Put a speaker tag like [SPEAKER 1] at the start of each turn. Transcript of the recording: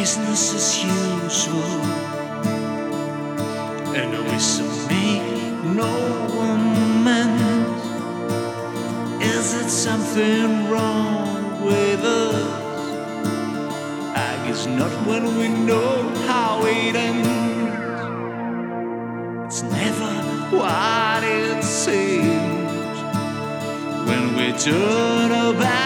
[SPEAKER 1] business as usual, and we shall make no amends. Is it something wrong with us? I guess not when we know how it ends. It's never what it seems when we turn our back.